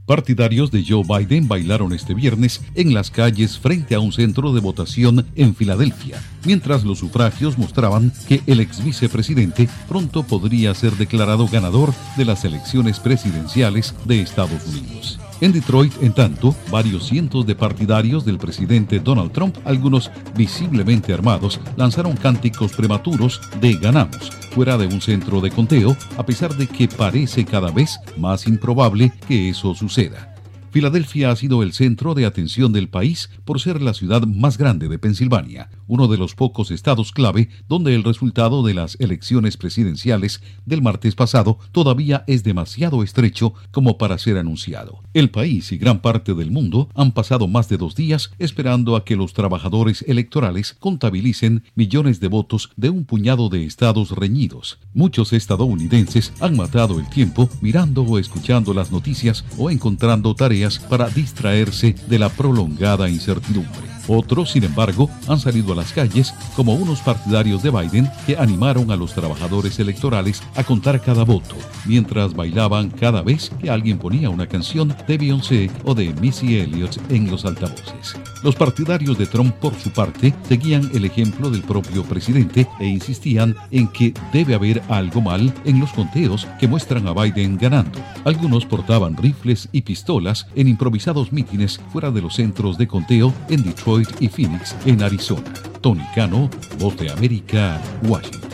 Partidarios de Joe Biden bailaron este viernes en las calles frente a un centro de votación en Filadelfia, mientras los sufragios mostraban que el ex vicepresidente pronto podría ser declarado ganador de las elecciones presidenciales de Estados Unidos. En Detroit, en tanto, varios cientos de partidarios del presidente Donald Trump, algunos visiblemente armados, lanzaron cánticos prematuros de "ganamos" fuera de un centro de conteo, a pesar de que parece cada vez más improbable que eso suceda. Filadelfia ha sido el centro de atención del país por ser la ciudad más grande de Pensilvania, uno de los pocos estados clave donde el resultado de las elecciones presidenciales del martes pasado todavía es demasiado estrecho como para ser anunciado. El país y gran parte del mundo han pasado más de 2 días esperando a que los trabajadores electorales contabilicen millones de votos de un puñado de estados reñidos. Muchos estadounidenses han matado el tiempo mirando o escuchando las noticias o encontrando tareas para distraerse de la prolongada incertidumbre. Otros, sin embargo, han salido a las calles como unos partidarios de Biden que animaron a los trabajadores electorales a contar cada voto, mientras bailaban cada vez que alguien ponía una canción de Beyoncé o de Missy Elliott en los altavoces. Los partidarios de Trump, por su parte, seguían el ejemplo del propio presidente e insistían en que debe haber algo mal en los conteos que muestran a Biden ganando. Algunos portaban rifles y pistolas en improvisados mítines fuera de los centros de conteo en Detroit y Phoenix, en Arizona. Tony Cano, Voz de América, Washington.